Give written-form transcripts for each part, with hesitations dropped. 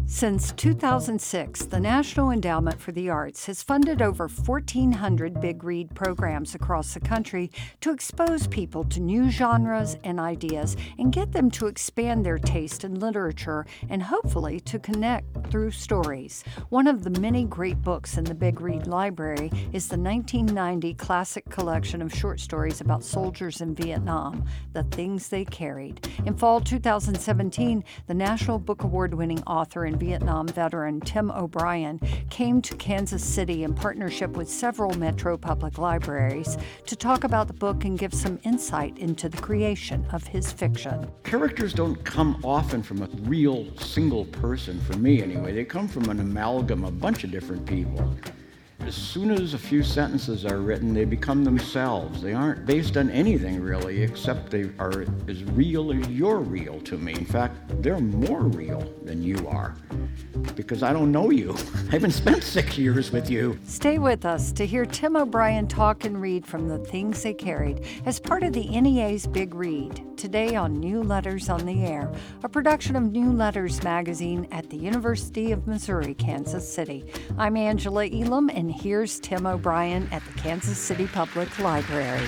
Since 2006, the National Endowment for the Arts has funded over 1,400 Big Read programs across the country to expose people to new genres and ideas and get them to expand their taste in literature and hopefully to connect through stories. One of the many great books in the Big Read library is the 1990 classic collection of short stories about soldiers in Vietnam, The Things They Carried. In fall 2017, the National Book Award-winning author and Vietnam veteran Tim O'Brien came to Kansas City in partnership with several Metro Public Libraries to talk about the book and give some insight into the creation of his fiction. Characters don't come often from a real single person, for me anyway. They come from an amalgam, a bunch of different people. As soon as a few sentences are written, they become themselves. They aren't based on anything really, except they are as real as you're real to me. In fact, they're more real than you are, because I don't know you. I haven't spent 6 years with you. Stay with us to hear Tim O'Brien talk and read from The Things They Carried as part of the NEA's Big Read, today on New Letters on the Air, a production of New Letters magazine at the University of Missouri, Kansas City. I'm Angela Elam, and here's Tim O'Brien at the Kansas City Public Library.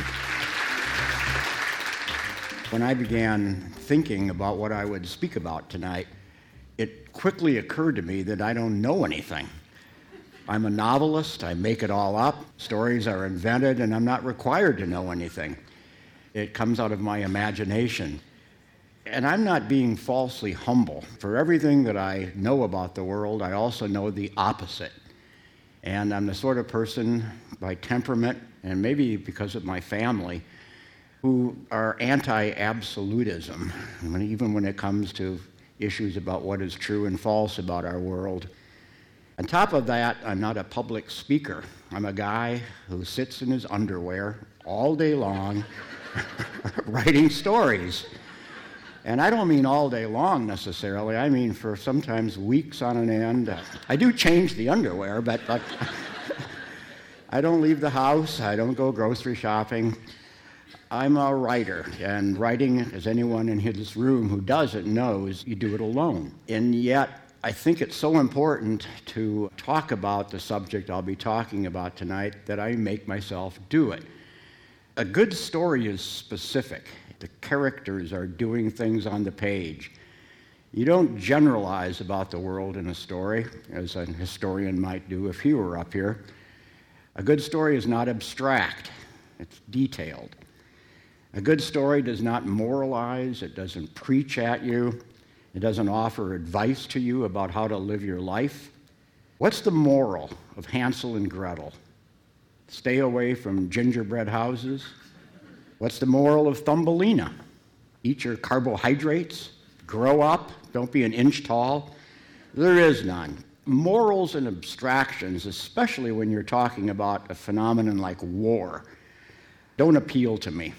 When I began thinking about what I would speak about tonight, it quickly occurred to me that I don't know anything. I'm a novelist, I make it all up, stories are invented, and I'm not required to know anything. It comes out of my imagination. And I'm not being falsely humble. For everything that I know about the world, I also know the opposite. And I'm the sort of person, by temperament, and maybe because of my family, who are anti-absolutism, even when it comes to issues about what is true and false about our world. On top of that, I'm not a public speaker. I'm a guy who sits in his underwear all day long writing stories. And I don't mean all day long necessarily. I mean for sometimes weeks on an end. I do change the underwear, but I don't leave the house. I don't go grocery shopping. I'm a writer, and writing, as anyone in this room who does it knows, you do it alone. And yet, I think it's so important to talk about the subject I'll be talking about tonight that I make myself do it. A good story is specific. The characters are doing things on the page. You don't generalize about the world in a story, as a historian might do if he were up here. A good story is not abstract. It's detailed. A good story does not moralize. It doesn't preach at you. It doesn't offer advice to you about how to live your life. What's the moral of Hansel and Gretel? Stay away from gingerbread houses. What's the moral of Thumbelina? Eat your carbohydrates, grow up, don't be an inch tall. There is none. Morals and abstractions, especially when you're talking about a phenomenon like war, don't appeal to me.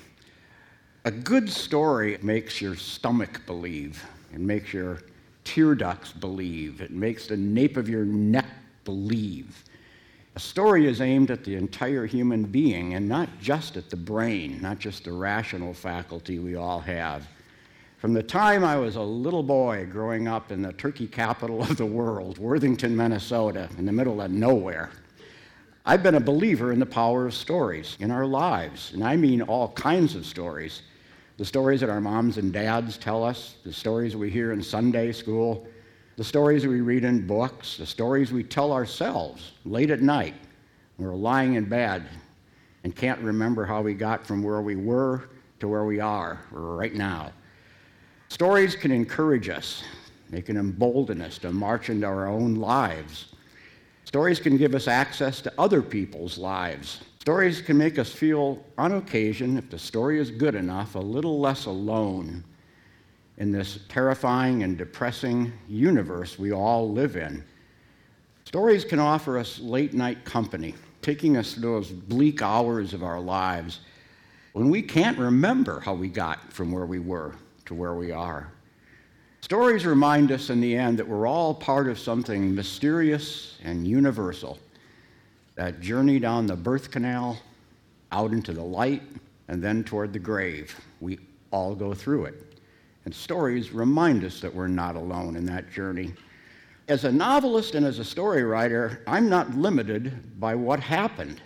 A good story makes your stomach believe. It makes your tear ducts believe. It makes the nape of your neck believe. A story is aimed at the entire human being and not just at the brain, not just the rational faculty we all have. From the time I was a little boy growing up in the turkey capital of the world, Worthington, Minnesota, in the middle of nowhere, I've been a believer in the power of stories in our lives, and I mean all kinds of stories. The stories that our moms and dads tell us, the stories we hear in Sunday school, the stories we read in books, the stories we tell ourselves late at night when we're lying in bed and can't remember how we got from where we were to where we are right now. Stories can encourage us. They can embolden us to march into our own lives. Stories can give us access to other people's lives. Stories can make us feel, on occasion, if the story is good enough, a little less alone in this terrifying and depressing universe we all live in. Stories can offer us late-night company, taking us through those bleak hours of our lives when we can't remember how we got from where we were to where we are. Stories remind us in the end that we're all part of something mysterious and universal. That journey down the birth canal, out into the light, and then toward the grave. We all go through it. And stories remind us that we're not alone in that journey. as a novelist and as a story writer, I'm not limited by what happened.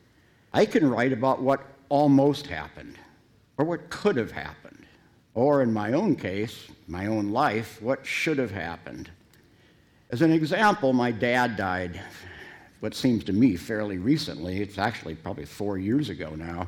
I can write about what almost happened, or what could have happened, or in my own case, my own life, what should have happened. As an example, my dad died, what seems to me fairly recently. It's actually probably 4 years ago now.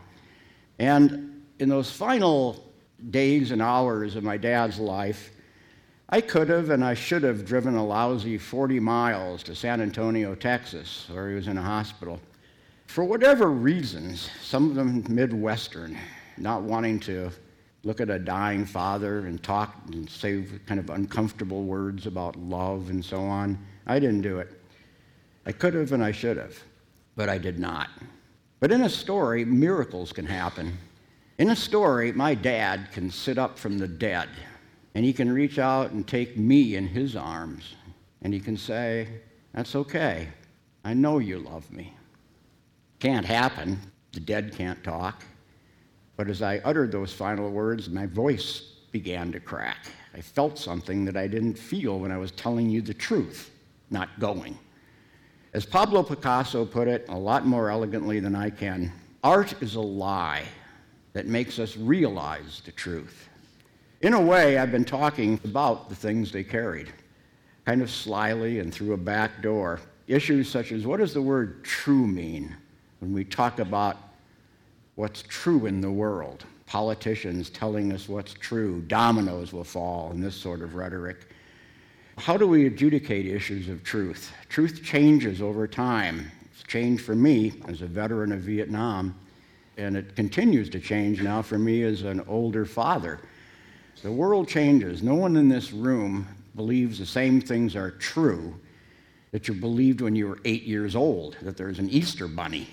And in those final days and hours of my dad's life, I could have and I should have driven a lousy 40 miles to San Antonio, Texas, where he was in a hospital. For whatever reasons, some of them Midwestern, not wanting to look at a dying father and talk and say kind of uncomfortable words about love and so on, I didn't do it. I could have and I should have, but I did not. But in a story, miracles can happen. In a story, my dad can sit up from the dead, and he can reach out and take me in his arms, and he can say, "That's okay. I know you love me." Can't happen. The dead can't talk. But as I uttered those final words, my voice began to crack. I felt something that I didn't feel when I was telling you the truth, not going. As Pablo Picasso put it a lot more elegantly than I can, art is a lie that makes us realize the truth. In a way, I've been talking about the things they carried, kind of slyly and through a back door. Issues such as, what does the word true mean when we talk about what's true in the world? Politicians telling us what's true, dominoes will fall, and this sort of rhetoric. How do we adjudicate issues of truth? Truth changes over time. It's changed for me as a veteran of Vietnam, and it continues to change now for me as an older father. The world changes. No one in this room believes the same things are true that you believed when you were 8 years old, that there's an Easter bunny.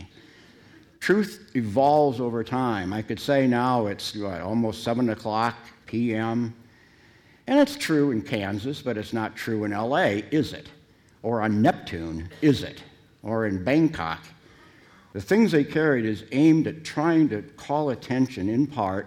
Truth evolves over time. I could say now it's almost 7 o'clock p.m., and it's true in Kansas, but it's not true in L.A., is it? Or on Neptune, is it? Or in Bangkok. The things they carried is aimed at trying to call attention, in part,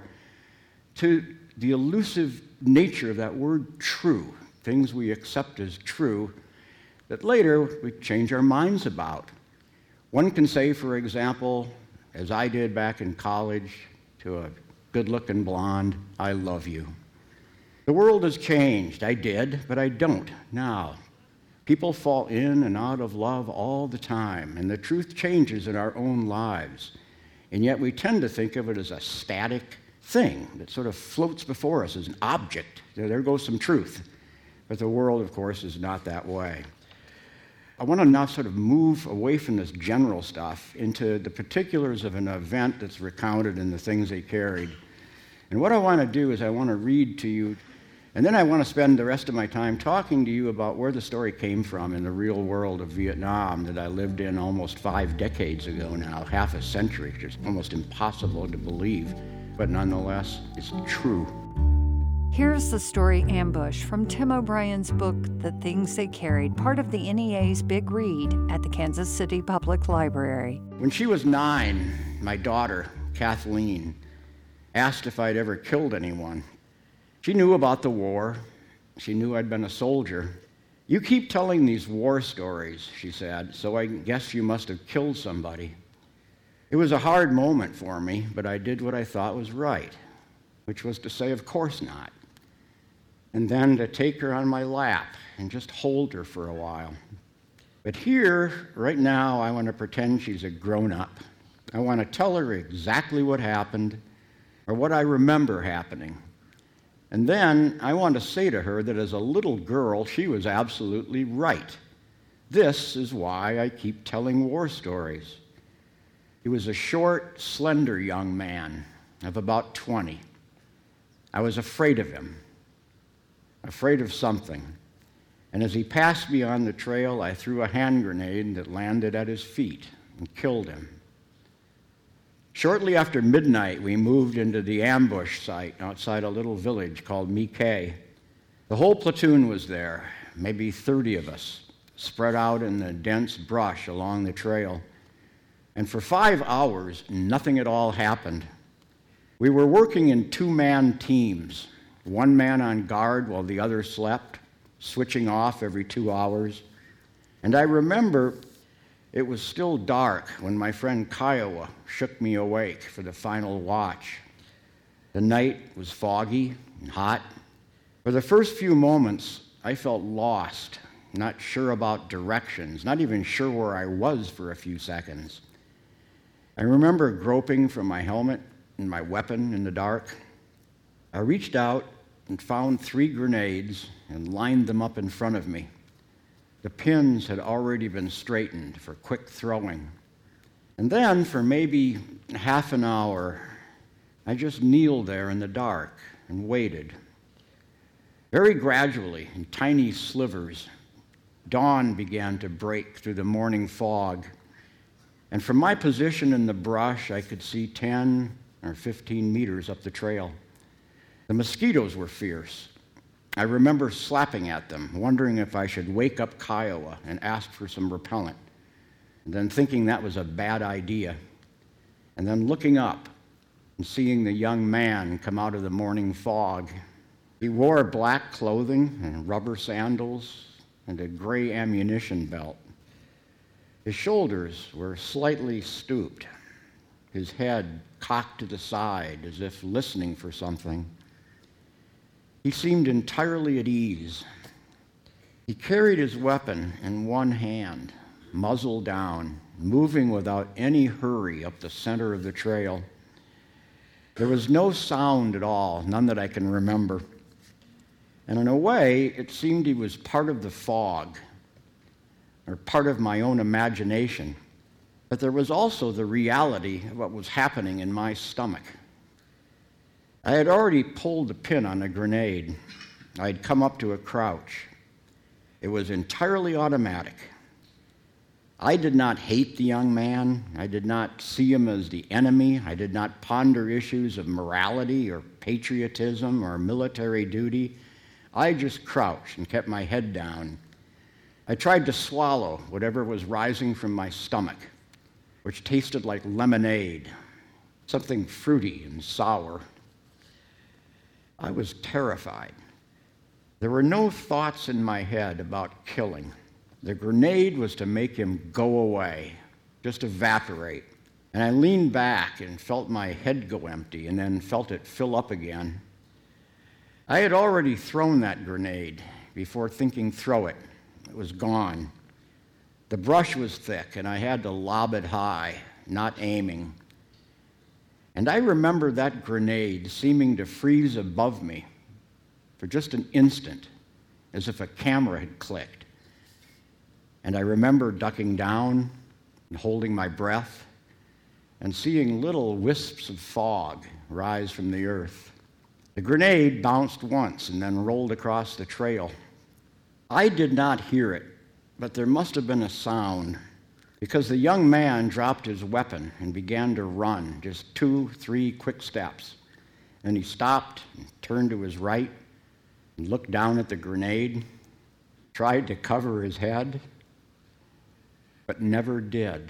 to the elusive nature of that word true, things we accept as true that later we change our minds about. One can say, for example, as I did back in college to a good-looking blonde, "I love you." The world has changed. I did, but I don't now. People fall in and out of love all the time, and the truth changes in our own lives. And yet we tend to think of it as a static thing that sort of floats before us as an object. There goes some truth. But the world, of course, is not that way. I want to now sort of move away from this general stuff into the particulars of an event that's recounted in the things they carried. And what I want to do is I want to read to you, and then I want to spend the rest of my time talking to you about where the story came from in the real world of Vietnam that I lived in almost 5 decades ago now, half a century, which is almost impossible to believe, but nonetheless, it's true. Here's the story Ambush from Tim O'Brien's book, The Things They Carried, part of the NEA's Big Read at the Kansas City Public Library. When she was 9, my daughter, Kathleen, asked if I'd ever killed anyone. She knew about the war. She knew I'd been a soldier. "You keep telling these war stories," she said, "so I guess you must have killed somebody." It was a hard moment for me, but I did what I thought was right, which was to say, of course not. And then to take her on my lap and just hold her for a while. But here, right now, I want to pretend she's a grown-up. I want to tell her exactly what happened or what I remember happening. And then I want to say to her that as a little girl, she was absolutely right. This is why I keep telling war stories. He was a short, slender young man of about 20. I was afraid of him, afraid of something. And as he passed me on the trail, I threw a hand grenade that landed at his feet and killed him. Shortly after midnight, we moved into the ambush site outside a little village called My Khe. The whole platoon was there, maybe 30 of us, spread out in the dense brush along the trail. And for 5 hours, nothing at all happened. We were working in 2-man teams, one man on guard while the other slept, switching off every 2 hours. And I remember it was still dark when my friend Kiowa shook me awake for the final watch. The night was foggy and hot. For the first few moments, I felt lost, not sure about directions, not even sure where I was for a few seconds. I remember groping for my helmet and my weapon in the dark. I reached out and found 3 grenades and lined them up in front of me. The pins had already been straightened for quick throwing. And then, for maybe half an hour, I just kneeled there in the dark and waited. Very gradually, in tiny slivers, dawn began to break through the morning fog. And from my position in the brush, I could see 10 or 15 meters up the trail. The mosquitoes were fierce. I remember slapping at them, wondering if I should wake up Kiowa and ask for some repellent, and then thinking that was a bad idea, and then looking up and seeing the young man come out of the morning fog. He wore black clothing and rubber sandals and a gray ammunition belt. His shoulders were slightly stooped, his head cocked to the side as if listening for something. He seemed entirely at ease. He carried his weapon in one hand, muzzle down, moving without any hurry up the center of the trail. There was no sound at all, none that I can remember. And in a way, it seemed he was part of the fog, or part of my own imagination. But there was also the reality of what was happening in my stomach. I had already pulled the pin on a grenade. I had come up to a crouch. It was entirely automatic. I did not hate the young man. I did not see him as the enemy. I did not ponder issues of morality or patriotism or military duty. I just crouched and kept my head down. I tried to swallow whatever was rising from my stomach, which tasted like lemonade, something fruity and sour. I was terrified. There were no thoughts in my head about killing. The grenade was to make him go away, just evaporate. And I leaned back and felt my head go empty and then felt it fill up again. I had already thrown that grenade before thinking throw it. It was gone. The brush was thick and I had to lob it high, not aiming. And I remember that grenade seeming to freeze above me for just an instant, as if a camera had clicked. And I remember ducking down and holding my breath and seeing little wisps of fog rise from the earth. The grenade bounced once and then rolled across the trail. I did not hear it, but there must have been a sound, because the young man dropped his weapon and began to run, just 2-3 quick steps. And he stopped and turned to his right and looked down at the grenade, tried to cover his head, but never did.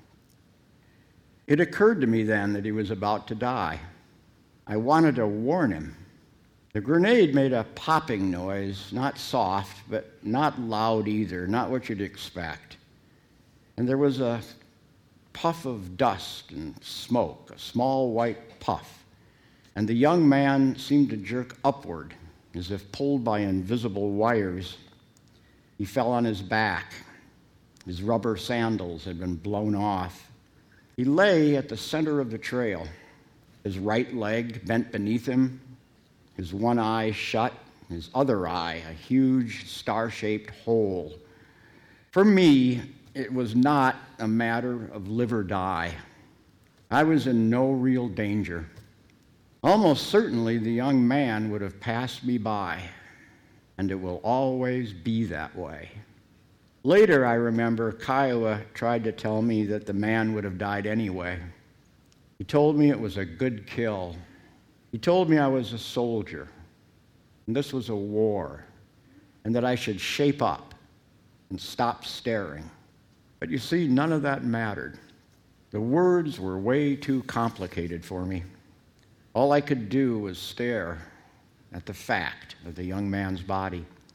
It occurred to me then that he was about to die. I wanted to warn him. The grenade made a popping noise, not soft, but not loud either, not what you'd expect. And there was a puff of dust and smoke, a small white puff. And the young man seemed to jerk upward, as if pulled by invisible wires. He fell on his back. His rubber sandals had been blown off. He lay at the center of the trail, his right leg bent beneath him, his one eye shut, his other eye a huge star-shaped hole. For me, it was not a matter of live or die. I was in no real danger. Almost certainly the young man would have passed me by, and it will always be that way. Later, I remember Kiowa tried to tell me that the man would have died anyway. He told me it was a good kill. He told me I was a soldier, and this was a war, and that I should shape up and stop staring. But you see, none of that mattered. The words were way too complicated for me. All I could do was stare at the fact of the young man's body.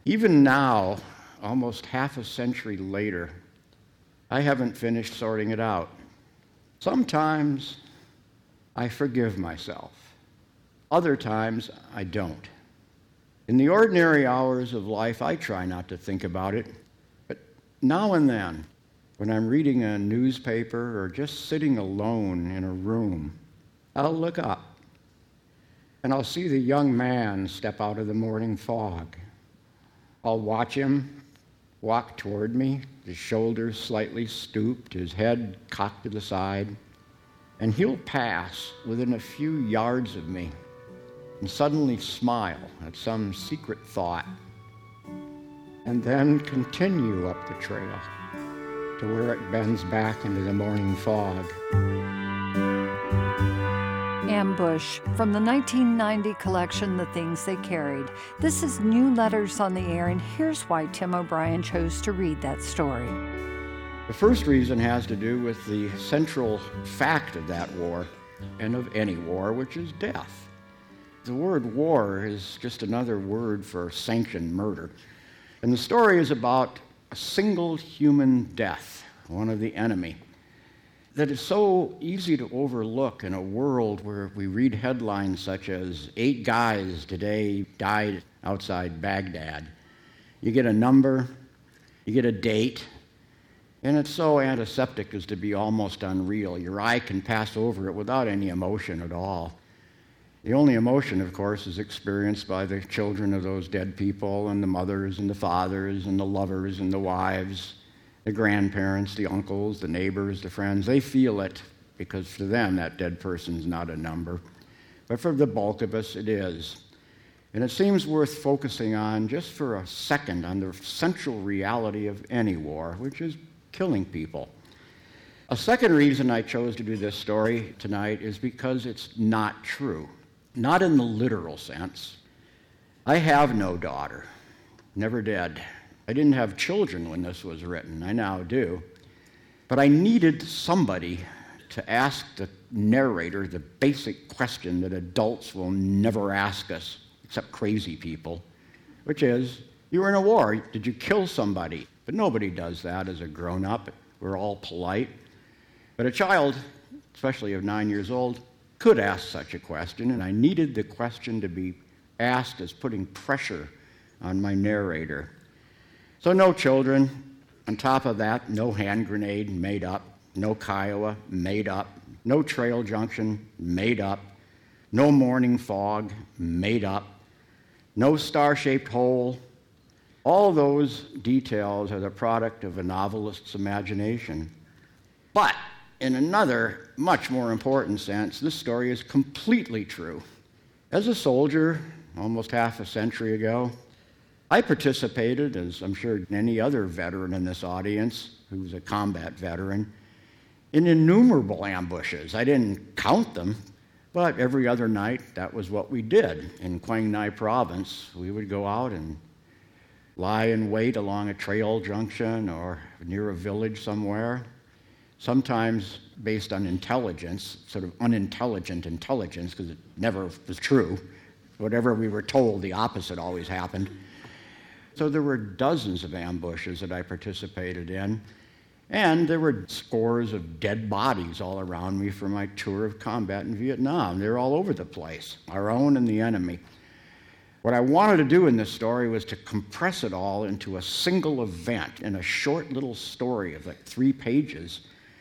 Even now, almost half a century later, I haven't finished sorting it out. Sometimes I forgive myself. Other times I don't. In the ordinary hours of life, I try not to think about it. But now and then, when I'm reading a newspaper or just sitting alone in a room, I'll look up and I'll see the young man step out of the morning fog. I'll watch him walk toward me, his shoulders slightly stooped, his head cocked to the side, and he'll pass within a few yards of me and suddenly smile at some secret thought, and then continue up the trail to where it bends back into the morning fog. Ambush, from the 1990 collection, The Things They Carried. This is New Letters on the Air, and here's why Tim O'Brien chose to read that story. The first reason has to do with the central fact of that war, and of any war, which is death. The word war is just another word for sanctioned murder. And the story is about a single human death, one of the enemy, that is so easy to overlook in a world where we read headlines such as 8 guys today died outside Baghdad. You get a number, you get a date, and it's so antiseptic as to be almost unreal. Your eye can pass over it without any emotion at all. The only emotion, of course, is experienced by the children of those dead people, and the mothers and the fathers and the lovers and the wives, the grandparents, the uncles, the neighbors, the friends. They feel it because for them that dead person's not a number. But for the bulk of us, it is. And it seems worth focusing on just for a second on the central reality of any war, which is killing people. A second reason I chose to do this story tonight is because it's not true. Not in the literal sense. I have no daughter. Never did. I didn't have children when this was written. I now do. But I needed somebody to ask the narrator the basic question that adults will never ask us, except crazy people, which is, you were in a war. Did you kill somebody? But nobody does that as a grown-up. We're all polite. But a child, especially of 9 years old, could ask such a question, and I needed the question to be asked as putting pressure on my narrator. So no children. On top of that, no hand grenade, made up. No Kiowa, made up. No trail junction, made up. No morning fog, made up. No star-shaped hole. All those details are the product of a novelist's imagination. But in another, much more important sense, this story is completely true. As a soldier, almost half a century ago, I participated, as I'm sure any other veteran in this audience who's a combat veteran, in innumerable ambushes. I didn't count them, but every other night, that was what we did. In Quang Ngai province, we would go out and lie in wait along a trail junction or near a village somewhere, sometimes based on intelligence, sort of unintelligent intelligence, because it never was true. Whatever we were told, the opposite always happened. So there were dozens of ambushes that I participated in, and there were scores of dead bodies all around me from my tour of combat in Vietnam. They're all over the place, our own and the enemy. What I wanted to do in this story was to compress it all into a single event in a short little story of like 3 pages,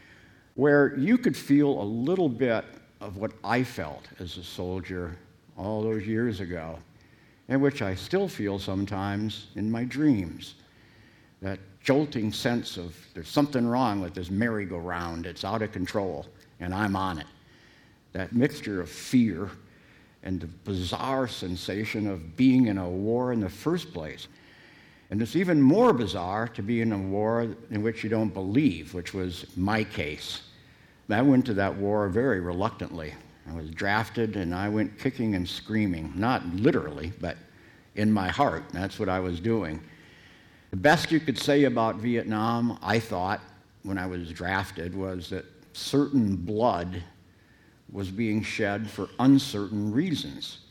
where you could feel a little bit of what I felt as a soldier all those years ago, and which I still feel sometimes in my dreams. That jolting sense of there's something wrong with this merry-go-round, it's out of control, and I'm on it. That mixture of fear and the bizarre sensation of being in a war in the first place. And it's even more bizarre to be in a war in which you don't believe, which was my case. I went to that war very reluctantly. I was drafted, and I went kicking and screaming, not literally, but in my heart. That's what I was doing. The best you could say about Vietnam, I thought, when I was drafted, was that certain blood was being shed for uncertain reasons.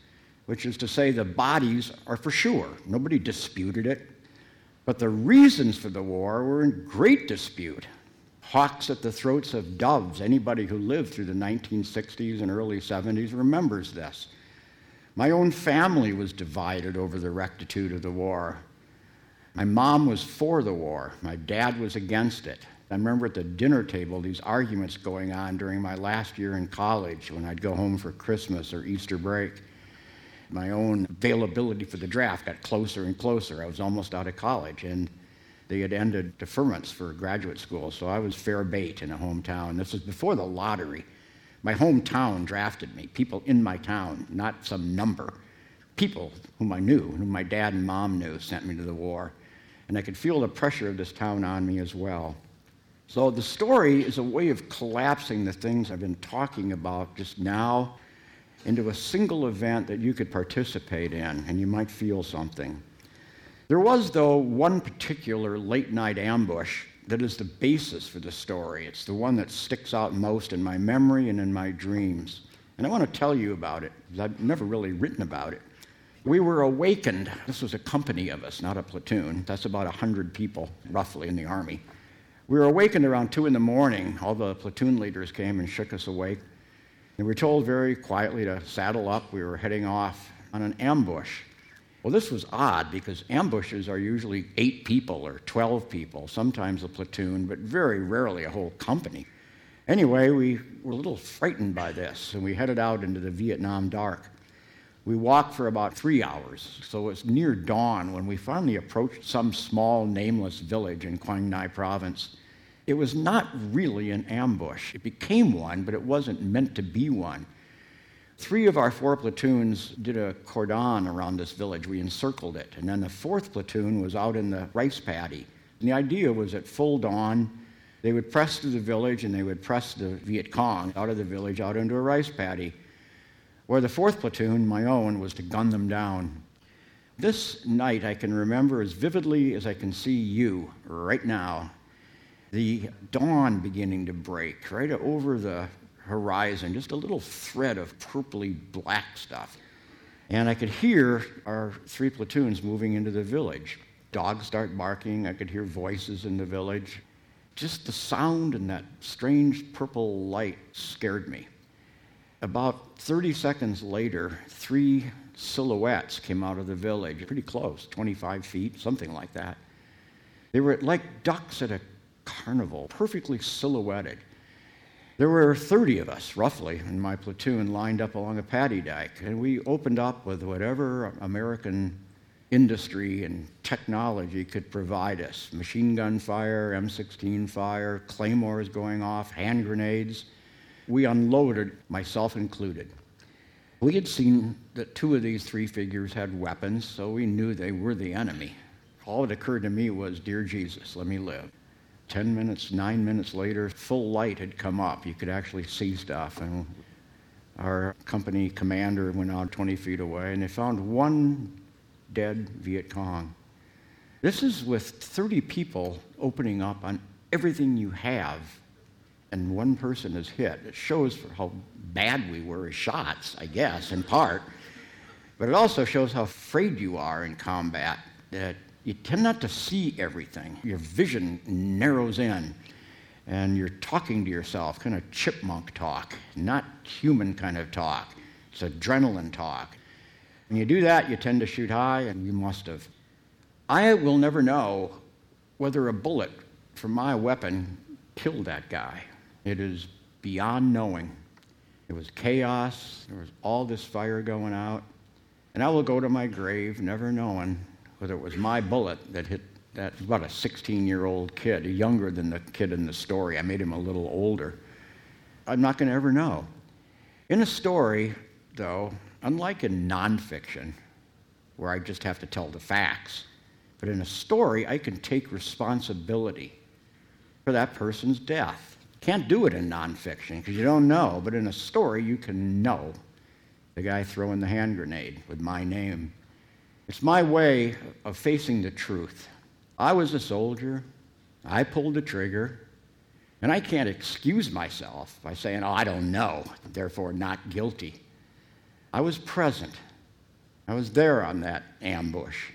which is to say the bodies are for sure. Nobody disputed it. But the reasons for the war were in great dispute. Hawks at the throats of doves. Anybody who lived through the 1960s and early 70s remembers this. My own family was divided over the rectitude of the war. My mom was for the war. My dad was against it. I remember at the dinner table these arguments going on during my last year in college when I'd go home for Christmas or Easter break. My own availability for the draft got closer and closer. I was almost out of college, and they had ended deferments for graduate school, so I was fair bait in a hometown. This was before the lottery. My hometown drafted me, people in my town, not some number. People whom I knew, whom my dad and mom knew, sent me to the war. And I could feel the pressure of this town on me as well. So the story is a way of collapsing the things I've been talking about just now into a single event that you could participate in, and you might feel something. There was, though, one particular late-night ambush that is the basis for the story. It's the one that sticks out most in my memory and in my dreams. And I want to tell you about it, because I've never really written about it. We were awakened. This was a company of us, not a platoon. That's about 100 people, roughly, in the Army. We were awakened around 2 in the morning. All the platoon leaders came and shook us awake. And we were told very quietly to saddle up. We were heading off on an ambush. Well, this was odd because ambushes are usually 8 people or 12 people, sometimes a platoon, but very rarely a whole company. Anyway, we were a little frightened by this, and we headed out into the Vietnam dark. We walked for about 3 hours, so it was near dawn when we finally approached some small, nameless village in Quang Ngai province. It was not really an ambush. It became one, but it wasn't meant to be one. 3 of our 4 platoons did a cordon around this village. We encircled it. And then the 4th platoon was out in the rice paddy. And the idea was at full dawn, they would press through the village and they would press the Viet Cong out of the village out into a rice paddy, where the 4th platoon, my own, was to gun them down. This night I can remember as vividly as I can see you right now. The dawn beginning to break right over the horizon, just a little thread of purpley black stuff. And I could hear our 3 platoons moving into the village. Dogs start barking. I could hear voices in the village. Just the sound and that strange purple light scared me. About 30 seconds later, 3 silhouettes came out of the village, pretty close, 25 feet, something like that. They were like ducks at a carnival, perfectly silhouetted. There were 30 of us, roughly, in my platoon lined up along a paddy dyke, and we opened up with whatever American industry and technology could provide us. Machine gun fire, M16 fire, claymores going off, hand grenades. We unloaded, myself included. We had seen that 2 of these 3 figures had weapons, so we knew they were the enemy. All that occurred to me was, dear Jesus, let me live. 10 minutes, 9 minutes later, full light had come up. You could actually see stuff. And our company commander went out 20 feet away, and they found 1 dead Viet Cong. This is with 30 people opening up on everything you have, and 1 person is hit. It shows how bad we were as shots, I guess, in part. But it also shows how afraid you are in combat, that you tend not to see everything. Your vision narrows in, and you're talking to yourself, kind of chipmunk talk, not human kind of talk. It's adrenaline talk. When you do that, you tend to shoot high, and you must have. I will never know whether a bullet from my weapon killed that guy. It is beyond knowing. It was chaos. There was all this fire going out. And I will go to my grave never knowing whether it was my bullet that hit that, about a 16-year-old kid, younger than the kid in the story. I made him a little older. I'm not going to ever know. In a story, though, unlike in nonfiction, where I just have to tell the facts, but in a story, I can take responsibility for that person's death. Can't do it in nonfiction because you don't know, but in a story, you can know. The guy throwing the hand grenade with my name. It's my way of facing the truth. I was a soldier. I pulled the trigger. And I can't excuse myself by saying, oh, I don't know, therefore not guilty. I was present. I was there on that ambush.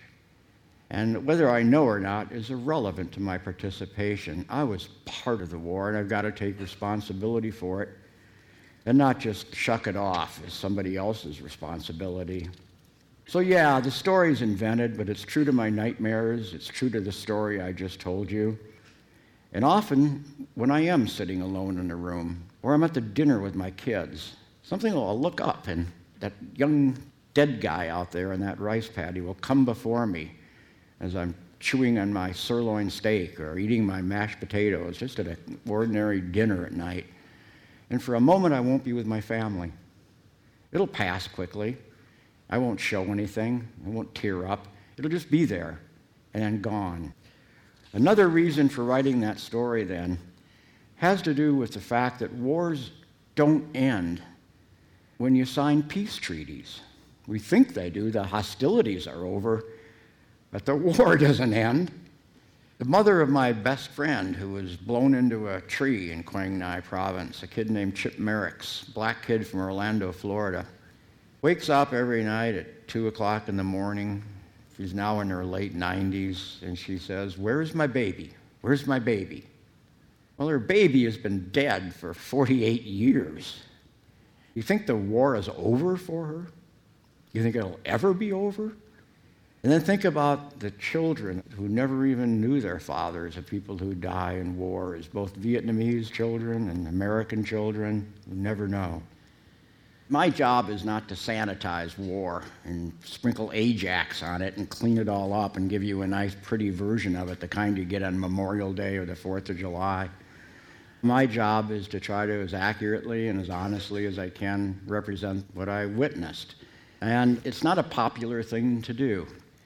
And whether I know or not is irrelevant to my participation. I was part of the war, and I've got to take responsibility for it and not just shuck it off as somebody else's responsibility. So yeah, the story's invented, but it's true to my nightmares. It's true to the story I just told you. And often, when I am sitting alone in a room, or I'm at the dinner with my kids, something will look up, and that young dead guy out there in that rice paddy will come before me as I'm chewing on my sirloin steak or eating my mashed potatoes, just at an ordinary dinner at night. And for a moment, I won't be with my family. It'll pass quickly. I won't show anything. I won't tear up. It'll just be there and then gone. Another reason for writing that story, then, has to do with the fact that wars don't end when you sign peace treaties. We think they do. The hostilities are over, but the war doesn't end. The mother of my best friend, who was blown into a tree in Quang Ngai province, a kid named Chip Merricks, black kid from Orlando, Florida, wakes up every night at 2 o'clock in the morning. She's now in her late 90s, and she says, "Where's my baby? Where's my baby?" Well, her baby has been dead for 48 years. You think the war is over for her? You think it'll ever be over? And then think about the children who never even knew their fathers, the people who die in wars, both Vietnamese children and American children who never know. My job is not to sanitize war and sprinkle Ajax on it and clean it all up and give you a nice, pretty version of it, the kind you get on Memorial Day or the 4th of July. My job is to try to, as accurately and as honestly as I can, represent what I witnessed. And it's not a popular thing to do.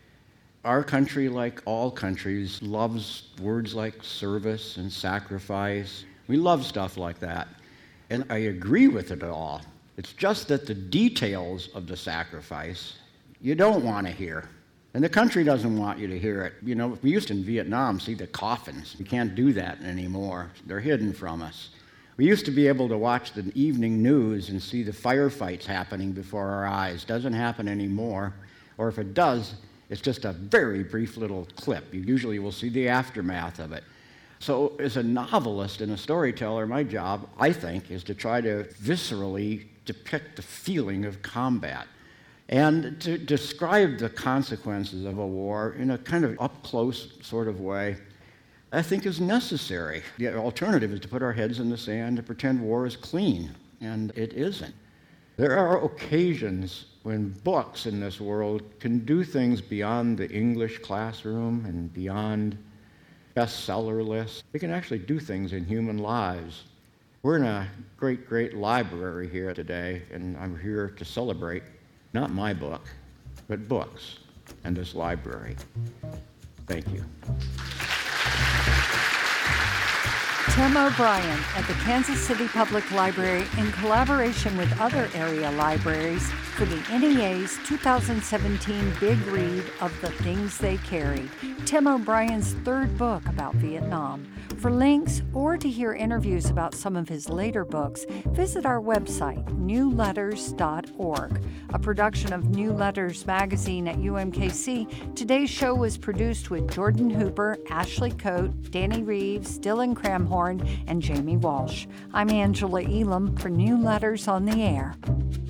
Our country, like all countries, loves words like service and sacrifice. We love stuff like that. And I agree with it all. It's just that the details of the sacrifice you don't want to hear. And the country doesn't want you to hear it. You know, we used to in Vietnam see the coffins. We can't do that anymore. They're hidden from us. We used to be able to watch the evening news and see the firefights happening before our eyes. Doesn't happen anymore. Or if it does, it's just a very brief little clip. You usually will see the aftermath of it. So as a novelist and a storyteller, my job, I think, is to try to viscerally depict the feeling of combat and to describe the consequences of a war in a kind of up-close sort of way, I think is necessary. The alternative is to put our heads in the sand and pretend war is clean, and it isn't. There are occasions when books in this world can do things beyond the English classroom and beyond bestseller lists. They can actually do things in human lives. We're in a great, great library here today, and I'm here to celebrate not my book, but books and this library. Thank you. Tim O'Brien at the Kansas City Public Library, in collaboration with other area libraries, for the NEA's 2017 Big Read of The Things They Carry, Tim O'Brien's third book about Vietnam. For links or to hear interviews about some of his later books, visit our website, newletters.org. A production of New Letters magazine at UMKC, today's show was produced with Jordan Hooper, Ashley Coate, Danny Reeves, Dylan Cramhorn, and Jamie Walsh. I'm Angela Elam for New Letters on the Air.